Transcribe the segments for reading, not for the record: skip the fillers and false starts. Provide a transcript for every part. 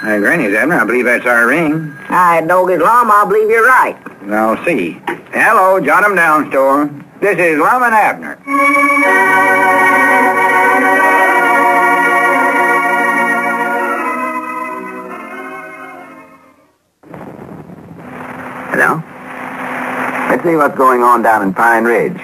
Granny's, Abner. I believe that's our ring. I dog Lum, I believe you're right. I'll see. Hello, Jot 'em Down store. This is Lum and Abner. Hello? Let's see what's going on down in Pine Ridge.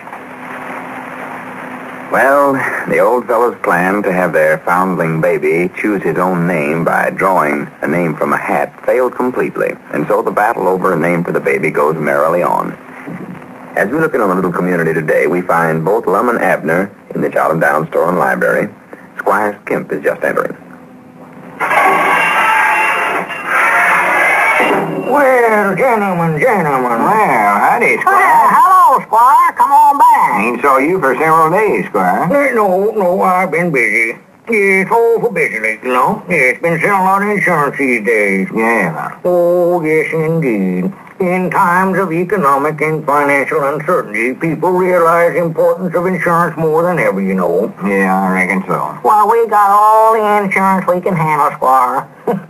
Well, the old fellow's plan to have their foundling baby choose his own name by drawing a name from a hat failed completely, and so the battle over a name for the baby goes merrily on. As we look in a little community today, we find both Lum and Abner in the Jot 'em Down store and library. Squire Kemp is just entering. Well, gentlemen. Well, howdy, Squire. Hello, Squire. Come on back. Ain't saw you for several days, Squire. No, I've been busy. It's awful busy lately, you know. It's been selling a lot of insurance these days. Yeah. Oh, yes, indeed. In times of economic and financial uncertainty, people realize the importance of insurance more than ever, you know. Yeah, I reckon so. Well, we got all the insurance we can handle, Squire.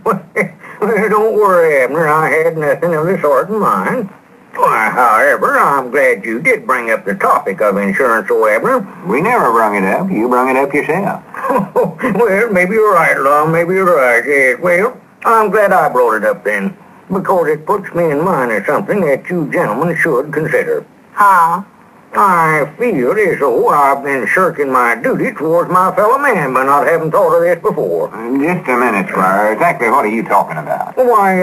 Well, don't worry, Abner. I had nothing of the sort in mind. Why, however, I'm glad you did bring up the topic of insurance, Abner. We never brung it up. You brung it up yourself. Well, maybe you're right, Lum. Maybe you're right. Yes. Well, I'm glad I brought it up then, because it puts me in mind of something that you gentlemen should consider. Huh? I feel as though I've been shirking my duty towards my fellow man by not having thought of this before. Just a minute, Squire. Exactly what are you talking about? Why,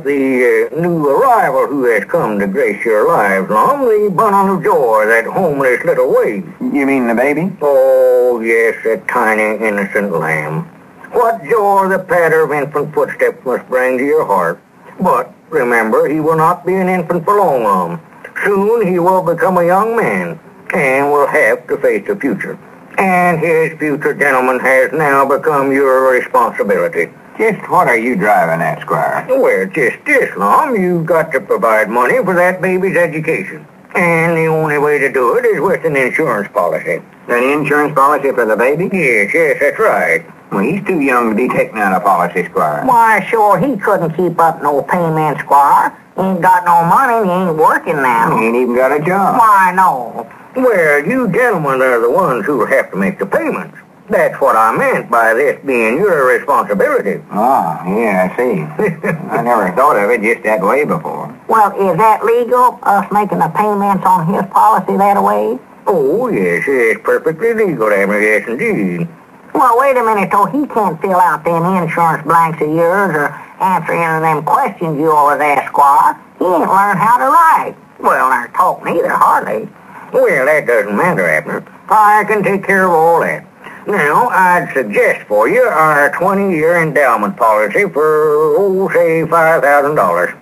the new arrival who has come to grace your lives, Lum, the bundle of joy, that homeless little waif. You mean the baby? Oh, yes, that tiny, innocent lamb. What joy the patter of infant footsteps must bring to your heart. But remember, he will not be an infant for long, Lum. Soon he will become a young man and will have to face the future. And his future, gentlemen, has now become your responsibility. Just what are you driving at, Squire? Well, just this, Lum. You've got to provide money for that baby's education. And the only way to do it is with an insurance policy. An insurance policy for the baby? Yes, that's right. Well, he's too young to be taking out a policy, Squire. Why, sure, he couldn't keep up no payment, Squire. He ain't got no money, he ain't working now. He ain't even got a job. Why, no. Well, you gentlemen are the ones who have to make the payments. That's what I meant by this being your responsibility. Oh, yeah, I see. I never thought of it just that way before. Well, is that legal, us making the payments on his policy that way? Oh, yes, it's perfectly legal, Abner, yes, indeed. Well, wait a minute, though. He can't fill out them insurance blanks of yours or answer any of them questions you always ask, Squire. He ain't learned how to write. Well, or talk neither, hardly. Well, that doesn't matter, Abner. I can take care of all that. Now, I'd suggest for you our 20-year endowment policy for, say, $5,000.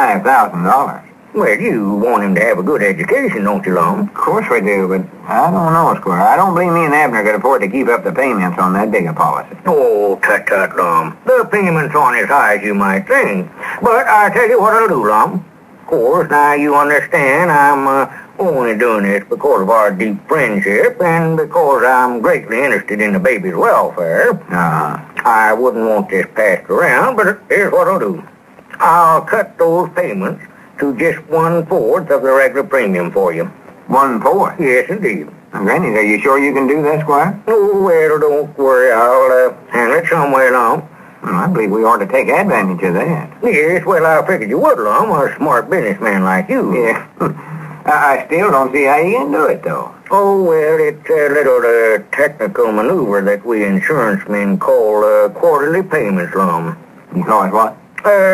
$5,000? Well, you want him to have a good education, don't you, Lum? Of course we do, but I don't know, Squire. I don't believe me and Abner could afford to keep up the payments on that big a policy. Oh, tut, Lum. The payments aren't as high as you might think. But I'll tell you what I'll do, Lum. Of course, now you understand I'm only doing this because of our deep friendship and because I'm greatly interested in the baby's welfare. I wouldn't want this passed around, but here's what I'll do. I'll cut those payments to just 1/4 of the regular premium for you. 1/4? Yes, indeed. Now, Granny, are you sure you can do that, Squire? Oh, well, don't worry. I'll handle it somewhere, Lum. Well, I believe we ought to take advantage of that. Yes, well, I figured you would, Lum, a smart businessman like you. Yeah. I still don't see how you can do it, though. Oh, well, it's a little technical maneuver that we insurance men call quarterly payments, Lum. You call it what?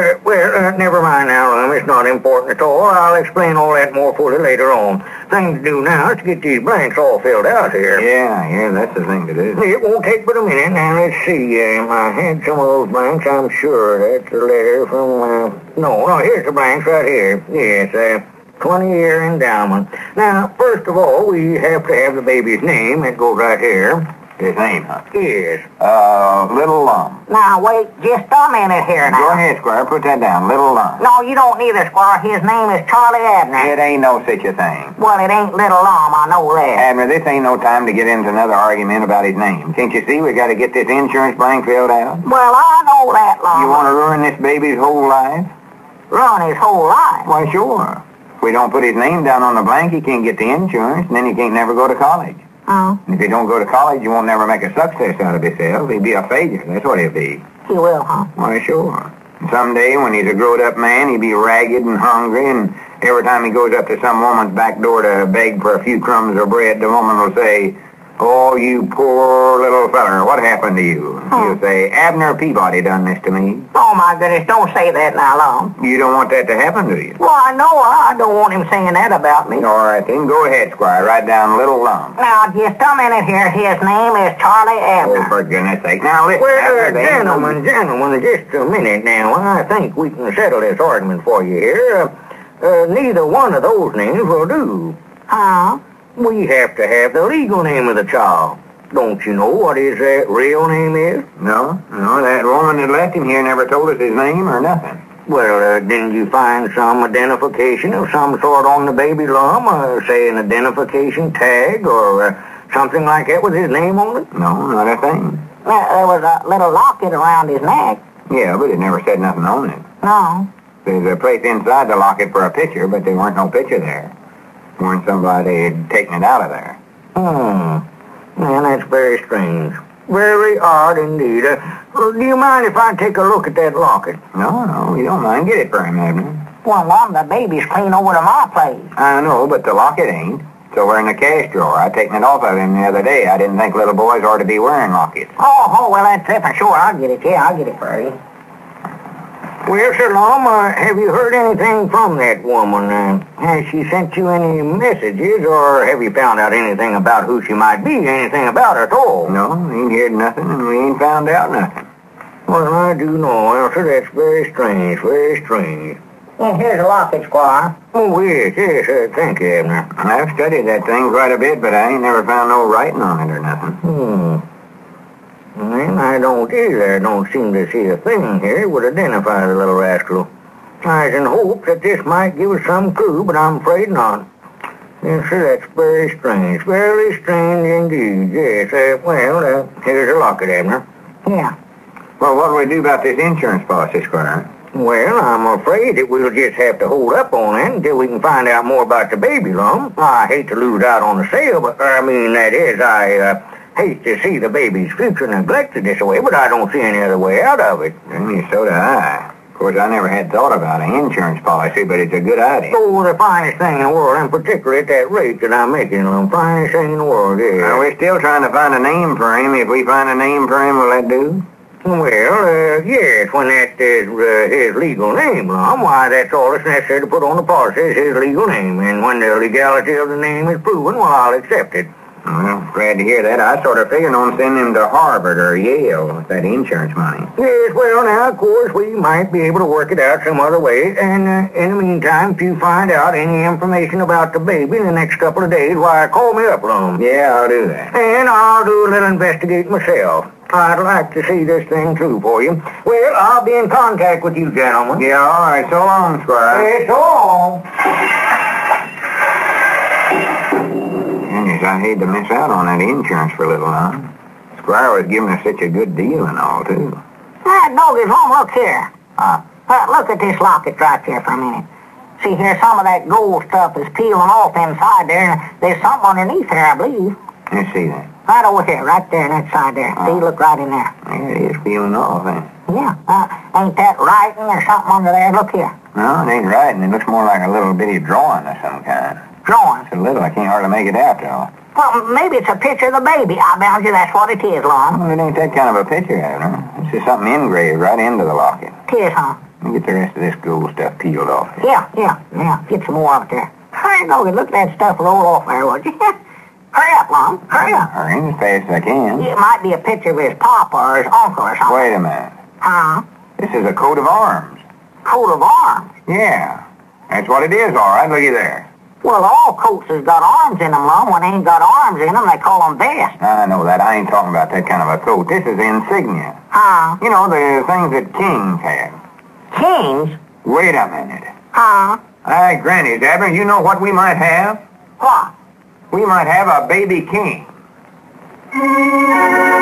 Never mind now, Lum. It's not important at all. I'll explain all that more fully later on. Thing to do now is to get these blanks all filled out here. Yeah, that's the thing to do. It won't take but a minute. Now, let's see. I had some of those blanks, I'm sure. That's a letter from, no, here's the blanks right here. Yes, 20-year endowment. Now, first of all, we have to have the baby's name. It goes right here. His name, huh? Yes. Little Lum. Now, wait just a minute here now. Go ahead, Squire. Put that down. Little Lum. No, you don't either, Squire. His name is Charlie Abner. It ain't no such a thing. Well, it ain't Little Lum, I know that. Abner, this ain't no time to get into another argument about his name. Can't you see we got to get this insurance blank filled out? Well, I know that, Lum. You want to ruin this baby's whole life? Run his whole life? Why, sure. If we don't put his name down on the blank, he can't get the insurance, and then he can't never go to college. Oh, And if he don't go to college, he won't never make a success out of himself. He'll be a failure. That's what he'll be. he will, huh? Why, sure. And someday, when he's a grown-up man, he'll be ragged and hungry, and every time he goes up to some woman's back door to beg for a few crumbs of bread, the woman will say, "Oh, you poor little feller, what happened to you?" He'll say, "Abner Peabody done this to me." Oh, my goodness, don't say that now, Lum. You don't want that to happen to you. Well, I know I don't want him saying that about me. All right, then, go ahead, Squire. Write down Little Lum. Now, just a minute here. His name is Charlie Oh, Abner. for goodness sake. Now, listen. Well, Abner, they ain't no- gentlemen, just a minute now. I think we can settle this argument for you here. Neither one of those names will do. Huh? We have to have the legal name of the child. Don't you know what his real name is? No, that woman that left him here never told us his name or nothing. Well, didn't you find some identification of some sort on the baby, Lum? Say an identification tag or something like that with his name on it? No, not a thing. There was a little locket around his neck. Yeah, but it never said nothing on it. No. There's a place inside the locket for a picture, but there weren't no picture there. Weren't somebody had taken it out of there. Man, that's very strange. Very odd indeed. Do you mind if I take a look at that locket? No, you don't mind. Get it for him, Abner. Well, Lum, the baby's clean over to my place. I know, but the locket ain't. It's over in the cash drawer. I taken it off of him the other day. I didn't think little boys ought to be wearing lockets. Oh, well, that's different. Sure, I'll get it. Yeah, I'll get it for you. Well, Sir Lum, have you heard anything from that woman? Has she sent you any messages, or have you found out anything about who she might be, anything about her at all? No, we ain't heard nothing, and we ain't found out nothing. Well, I do know, Elsa. That's very strange, very strange. And here's a locket, Squire. Oh, yes, thank you, Abner. I've studied that thing quite a bit, but I ain't never found no writing on it or nothing. Well, I don't either. I don't seem to see a thing here that would identify the little rascal. I was in hopes that this might give us some clue, but I'm afraid not. Yes, sir, that's very strange. Very strange indeed. Yes, here's a locket, Abner. Yeah. Well, what do we do about this insurance policy, Squire? Well, I'm afraid that we'll just have to hold up on it until we can find out more about the baby, Lum. I hate to lose out on the sale, but, I hate to see the baby's future neglected this way, but I don't see any other way out of it. So do I. Of course, I never had thought about an insurance policy, but it's a good idea. Oh, the finest thing in the world, and particularly at that rate that I'm making, the finest thing in the world, yeah. We're still trying to find a name for him. If we find a name for him, will that do? Well, yes, when that is his legal name, Lum, why, that's all that's necessary to put on the policy is his legal name, and when the legality of the name is proven, well, I'll accept it. Well, glad to hear that. I sort of figured on sending him to Harvard or Yale with that insurance money. Yes, well, now, of course, we might be able to work it out some other way. And in the meantime, if you find out any information about the baby in the next couple of days, why, call me up, Lum. Yeah, I'll do that. And I'll do a little investigating myself. I'd like to see this thing through for you. Well, I'll be in contact with you, gentlemen. Yeah, all right. So long, Squire. Hey, so long. Goodness, I hate to miss out on that insurance for little Lum. Squire was giving us such a good deal and all, too. That dog is home. Look here. Look at this locket right there for a minute. See here, some of that gold stuff is peeling off inside there, and there's something underneath there, I believe. Let's see that. Right over here, right there, that side there. See, look right in there. Yeah, it is peeling off, ain't it? Yeah. Ain't that writing or something under there? Look here. No, it ain't writing. It looks more like a little bitty drawing of some kind. Drawing. It's a little. I can't hardly make it out, though. Well, maybe it's a picture of the baby. I bound you that's what it is, Lum. Well, it ain't that kind of a picture, Abner. It's just something engraved right into the locket. It is, huh? Let me get the rest of this gold stuff peeled off. Yeah. Get some more of it there. Hurry, Logan. Look at that stuff roll off there, would you? Hurry up, Lum. Hurry up. Hurry as fast as I can. It might be a picture of his papa or his uncle or something. Wait a minute. Huh? This is a coat of arms. Coat of arms. Yeah. That's what it is, all right. Looky there. Well, all coats has got arms in them, Lum. When they ain't got arms in them, they call them vests. I know that. I ain't talking about that kind of a coat. This is insignia. Huh? You know, the things that kings have. Kings? Wait a minute. Huh? Hey, Granny Zabber, you know what we might have? What? We might have a baby king.